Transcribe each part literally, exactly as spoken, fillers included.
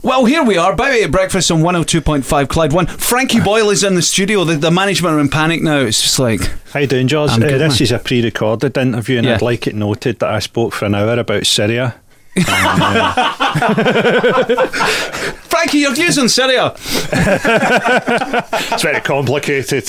Well, here we are, Bowie at Breakfast on one oh two point five Clyde One. Frankie Boyle is in the studio. The, the management are in panic now. It's just like... How you doing, George? Uh, good, this man. is a pre-recorded interview, and Yeah. I'd like it noted that I spoke for an hour about Syria. And, uh, Frankie, your views on Syria. it's very complicated.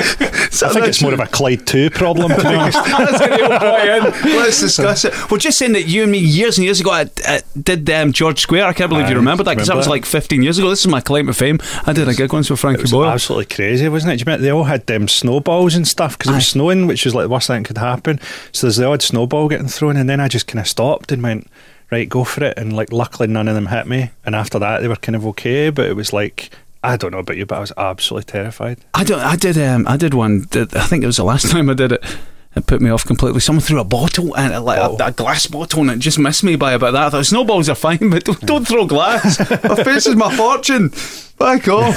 I think it's more of a Clyde two problem, to be honest. Let's get the old boy in. Let's discuss it. Well, just saying that you and me years and years ago I, I did um, George Square. I can't believe you I remember that, because that was remember like fifteen years ago. This is my claim to fame. I did a gig once with Frankie It was Boyle. absolutely crazy, wasn't it? Do you remember they all had um, snowballs and stuff because it was Aye. snowing, which was like the worst thing that could happen. So there's the odd snowball getting thrown, and then I just kind of stopped and went, right, go for it. And like, luckily none of them hit me. And after that, they were kind of okay. But it was like, I don't know about you, but I was absolutely terrified. I don't. I did. Um, I did one. That, I think it was the last time I did it. It put me off completely. Someone threw a bottle and like a, Bottle. a glass bottle, and it just missed me by about that. I thought snowballs are fine, but don't, don't throw glass. My face is my fortune. Back off.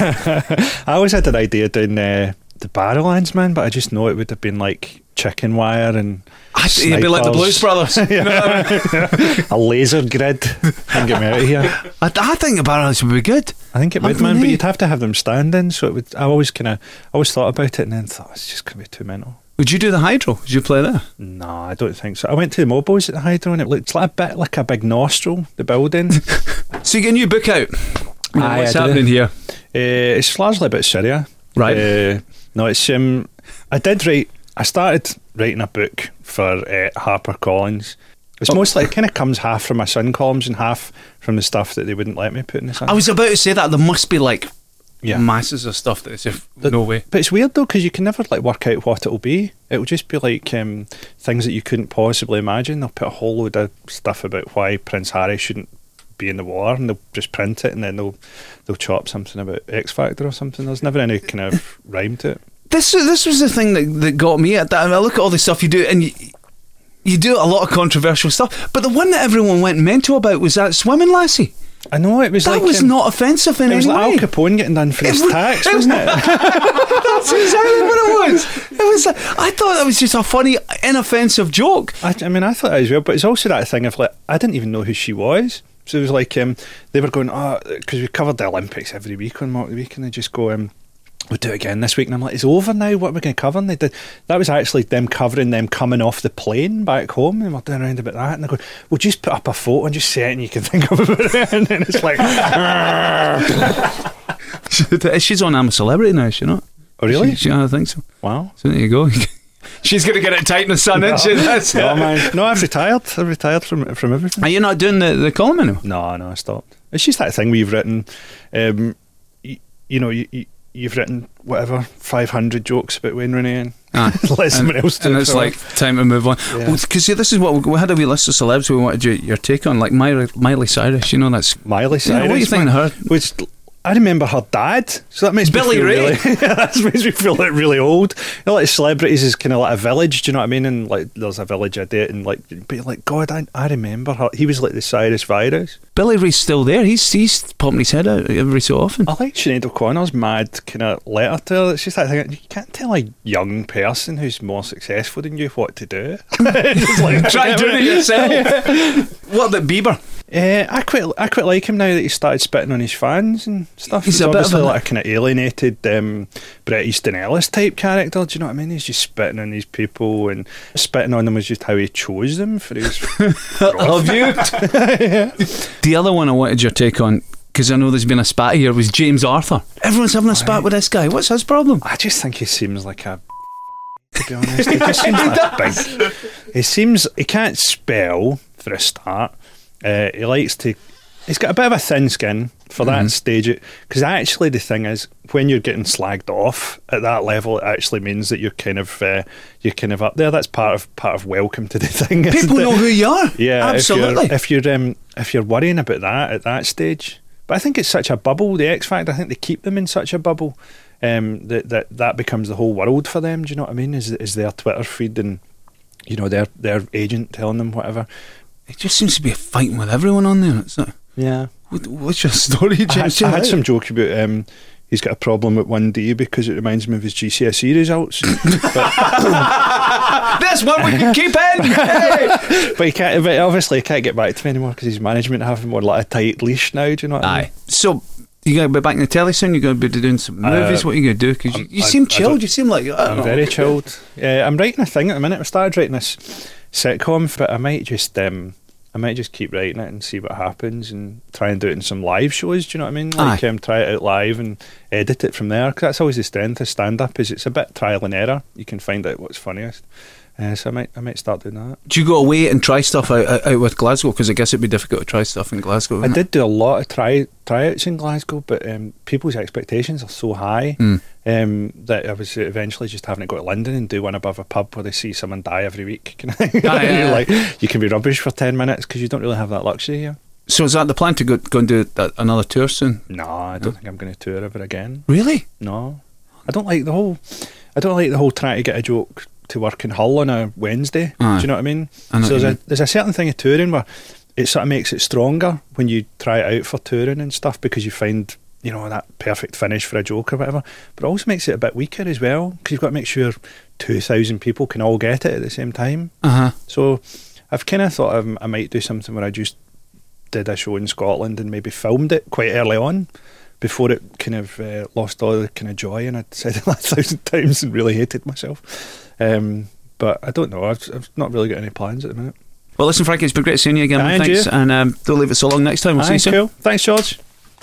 I always had an idea doing uh, the Barrowlands, man, but I just know it would have been like chicken wire and I, you'd be like the Blues snipers. Brothers. You know what I mean? A laser grid. Can't get me out of here. I, I think the Barrels would be good. I think it I would, don't man, know. but you'd have to have them standing. So it would. I always kind of, always thought about it, and then thought it's just going to be too mental. Would you do the Hydro? Would you play there? No, I don't think so. I went to the Mobos at the Hydro, and it looked like a bit like a big nostril. The building. So you get a new book out. You know, Aye, what's I do. happening here? Uh, it's largely about Syria. Right. Uh, no, it's um. I did write. I started writing a book for uh, HarperCollins. It's Oh. mostly, it kind of comes half from my Sun columns and half from the stuff that they wouldn't let me put in the Sun. I was about to say that there must be like Yeah. masses of stuff that's if The- no way. But it's weird though, because you can never like work out what it'll be. It'll just be like um, things that you couldn't possibly imagine. They'll put a whole load of stuff about why Prince Harry shouldn't be in the war, and they'll just print it, and then they'll they'll chop something about X Factor or something. There's never any kind of rhyme to it. This this was the thing that, that got me at that. I, mean, I look at all the stuff you do, and you, you do a lot of controversial stuff. But the one that everyone went mental about was that swimming lassie. I know it was That like was um, not offensive in It was any like way. Al Capone getting done for his It was- tax, it was- wasn't it? That's exactly what it was. It was. Like, I thought that was just a funny, inoffensive joke. I, I mean, I thought that as well, but it's also that thing of like, I didn't even know who she was. So it was like, um, they were going, oh, because we covered the Olympics every week on Mock the Week, and they just go, um, we'll do it again this week. And I'm like, it's over now, what are we going to cover? And they did, that was actually them covering them coming off the plane back home, and we're doing around about that. And they're going, we'll just put up a photo and just say it, and you can think of it. And then it's like, She's on I'm a Celebrity now, is she not? oh, really? She, she, I think so. Wow. So there you go. She's going to get it tight in the sun, isn't she? That's No, it. man. No, I've retired. I've retired from from everything. Are you not doing the, the column anymore? No, no, I stopped. It's just that thing we've written. Um, you, you know, you, you, you've written whatever five hundred jokes about Wayne Rooney, and Ah, let someone else do and it it's for like us. time to move on. Yeah. Because this is what we, we had a wee list of celebs we wanted your, your take on, like Miley, Miley Cyrus. You know, that's Miley Yeah, Cyrus. what do you think man, of her? Which I remember her dad, so that makes Billy me feel Ray. really. That makes me feel like really old. You know, like celebrities is kind of like a village. Do you know what I mean? And like, there's a village I date, and like, but you're like, God, I, I remember her. He was like the Cyrus virus. Billy Ray's still there. He's he's popping his head out every so often. I like Sinead O'Connor's mad kind of letter to her. It's just that thing. You can't tell a young person who's more successful than you what to do. It's like, Try doing it yourself. What about Bieber? Uh, I quite, I quite like him now that he started spitting on his fans and stuff. He's He's, a bit of obviously a- like a kind of alienated um, Bret Easton Ellis type character. Do you know what I mean? He's just spitting on these people, and spitting on them was just how he chose them for his. Have you? The other one I wanted your take on, because I know there's been a spat here, was James Arthur. Everyone's having a spat with this guy. What's his problem? I just think he seems like a. To be honest, he just seems like a big. He seems he can't spell for a start. Uh, he likes to. He's got a bit of a thin skin for that Mhm. stage. Because actually, the thing is, when you're getting slagged off at that level, it actually means that you're kind of uh, you're kind of up there. That's part of part of welcome to the thing. isn't People it? know who you are. Yeah, absolutely. If you're if you're, um, if you're worrying about that at that stage, but I think it's such a bubble. The X Factor, I think they keep them in such a bubble um, that that that becomes the whole world for them. Do you know what I mean? Is is their Twitter feed and you know their their agent telling them whatever. It just seems to be fighting with everyone on there. It's like, Yeah, what, what's your story, I had, James? I had some joke about um, he's got a problem with one D because it reminds him of his G C S E results. This one we can keep in. But he can't. But obviously, he can't get back to me anymore because his management have him on like a tight leash now. Do you know what I mean? Aye. So you going to be back in the telly soon? You're going to be doing some movies? Uh, what are you going to do? Because you, you I- seem I chilled. don't- You seem like I don't I'm know. very chilled. Yeah, I'm writing a thing at the minute. I started writing this sitcom, but I might just um, I might just keep writing it and see what happens, and try and do it in some live shows. Do you know what I mean? Like Aye. um, try it out live and edit it from there. 'Cause that's always the strength of stand up. Is it's a bit trial and error. You can find out what's funniest. Uh, so I might I might start doing that. Do you go away and try stuff out, out, out with Glasgow? Because I guess it'd be difficult to try stuff in Glasgow. I wouldn't it? did do a lot of try tryouts in Glasgow, but um, people's expectations are so high Mm. um, that I was eventually just having to go to London and do one above a pub where they see someone die every week. Can I? yeah, yeah. Like you can be rubbish for ten minutes because you don't really have that luxury here. So is that the plan to go, go and do that, another tour soon? No, I don't think I'm going to tour ever again. Really? No, I don't like the whole. I don't like the whole trying to get a joke to work in Hull on a Wednesday. Aye. Do you know what I mean? I know so what there's you a mean. there's a certain thing of touring where it sort of makes it stronger when you try it out for touring and stuff because you find, you know, that perfect finish for a joke or whatever. But it also makes it a bit weaker as well because you've got to make sure two thousand people can all get it at the same time. Uh huh. So I've kind of thought um, I might do something where I just did a show in Scotland and maybe filmed it quite early on before it kind of uh, lost all the kind of joy, and I'd said it a thousand times and really hated myself. Um, but I don't know. I've, I've not really got any plans at the minute. Well, listen, Frankie, it's been great seeing you again. Aye, and Thanks, you. and um, don't leave it so long next time. We'll see Aye, you soon. cool. Thanks, George.